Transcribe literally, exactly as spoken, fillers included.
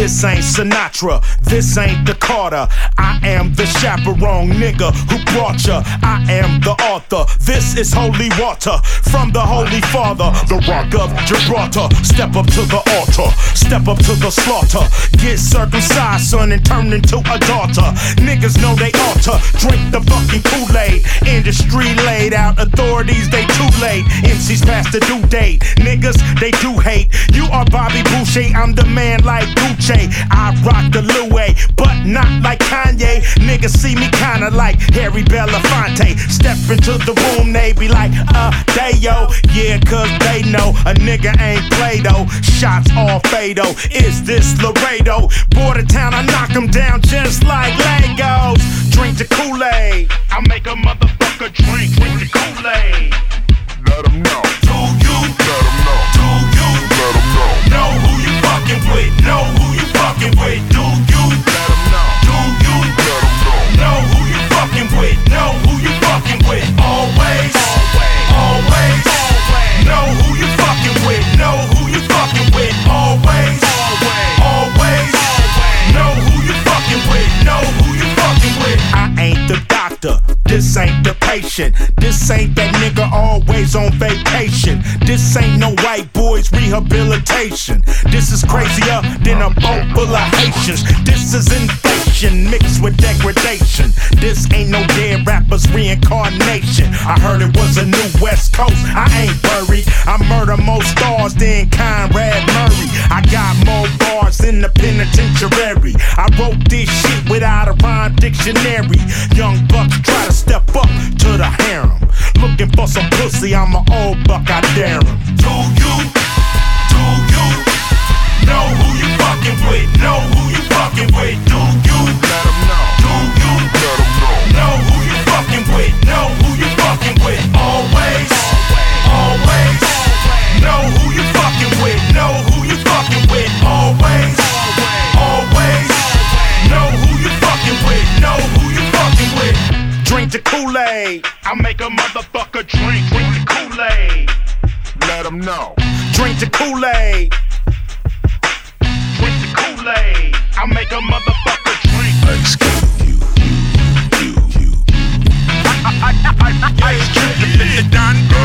This ain't Sinatra, this ain't the Carter. I am the chaperone nigga who brought ya. I am the author, this is holy water from the Holy Father, the Rock of Gibraltar. Step up to the altar, step up to the slaughter. Get circumcised, son, and turn into a daughter. Niggas know they ought to drink the fucking Kool-Aid. Industry laid out, authorities, they too late. M Cs past the due date, niggas, they do hate. You are Bobby Boucher, I'm the man like Gucci. I rock the Louis, but not like Kanye. Niggas see me kinda like Harry Belafonte. Step into the room, they be like, uh, they yo. Yeah, cause they know a nigga ain't Play-Doh. Shots all fatal, is this Laredo? Border town, I knock them down just like Legos. Drink the Kool-Aid, I make a motherfucker drink. Drink the Kool-Aid. Let 'em know. Do you? Let 'em know. Do you? Let 'em know. Know who you fucking with? Know who you fucking with? Do you? Let 'em know. Do you? Let 'em know. Know who you fucking with? Know who you fucking with? Always, always, always. Know who you fucking with? Know who you fucking with? Always, always, always. Know who you fucking with? Know who you fucking with? I ain't the doctor. This ain't the patient. This ain't that nigga always on vacation. This ain't no white boys rehabilitation. This is crazier than a boat full of Haitians. This is inflation mixed with degradation. This ain't no dead rappers reincarnation. I heard it was a new West Coast. I ain't buried. I murder more stars than Conrad Murray. I got more bars than the penitentiary. I wrote this shit without a rhyme dictionary. Young bucks try to step up to the harem. Looking for some pussy, I'm an old buck, I dare him. Do you? Do you? Know who you fucking with? Know who you fucking with? Do you? Let 'em know. Do you? Let 'em know. Know who you fucking with? Know who you fucking with? Always, always. Know who you fucking with? Know who you fucking with? Always, always. Know who you fucking with? Know who you fucking with? Drink the Kool-Aid, I make a motherfucker drink. Drink the Kool-Aid. Let 'em know. Drink the Kool-Aid. Drink the Kool-Aid, I make a motherfucker drink. Ice Cube, you, you, you, you. I, I, I, I, Ice Cube, the Don.